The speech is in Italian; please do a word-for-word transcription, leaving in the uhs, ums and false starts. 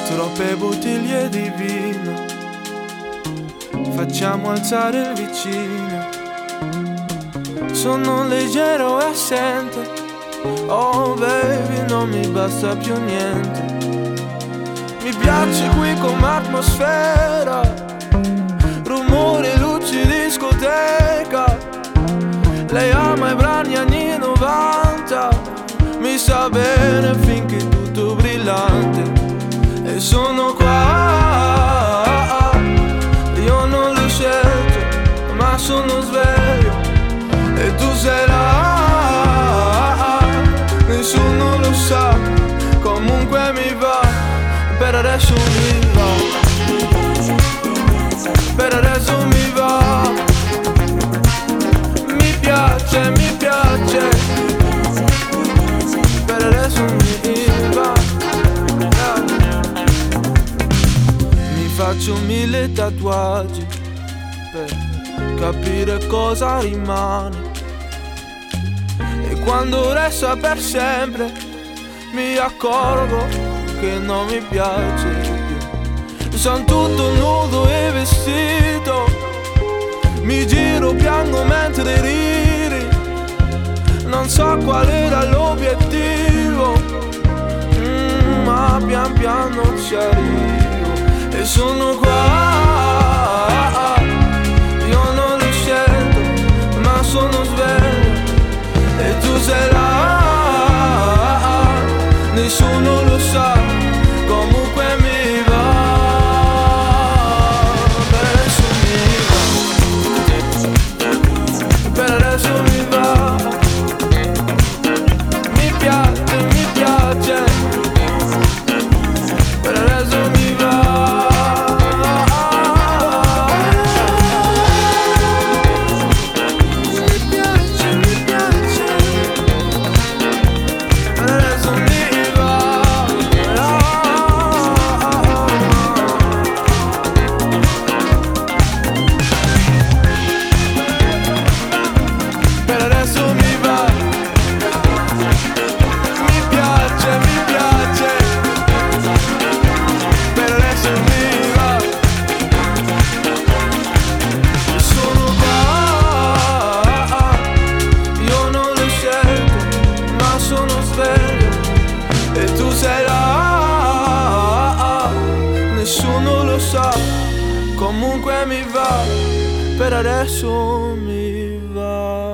troppe bottiglie di vino, facciamo alzare il vicino. Sono leggero e assente, oh baby non mi basta più niente. Mi piace qui come atmosfera, rumori, luci, discoteca. Lei ama i brani anni novanta, mi sa bene finché tutto brillante. E sono qua, io non l'ho scelto, ma sono sveglio. E tu sei là, nessuno lo sa, comunque mi va. Per adesso mi va, per adesso mi va. Mi piace, mi piace, per adesso mi va. Mi faccio mille tatuaggi per capire cosa rimane. E quando resta per sempre mi accorgo che non mi piace più. Sono tutto nudo e vestito, mi giro, piango mentre ridi. Non so qual era l'obiettivo, mm, ma pian piano ci arrivo. E sono qua, io non l'ho scelto, ma sono sveglio. E tu sei là, nessuno lo sa, comunque mi va. Per adesso mi va, per adesso mi va. Mi piace, mi piace, per adesso mi va. Mi piace, mi piace, per adesso mi va. Per adesso mi va. Mi piace, mi piace, per adesso mi va. Sono qua, io non l'ho scelto, ma sono sveglio. E tu sei là, nessuno lo sa, comunque mi va. Per adesso mi va.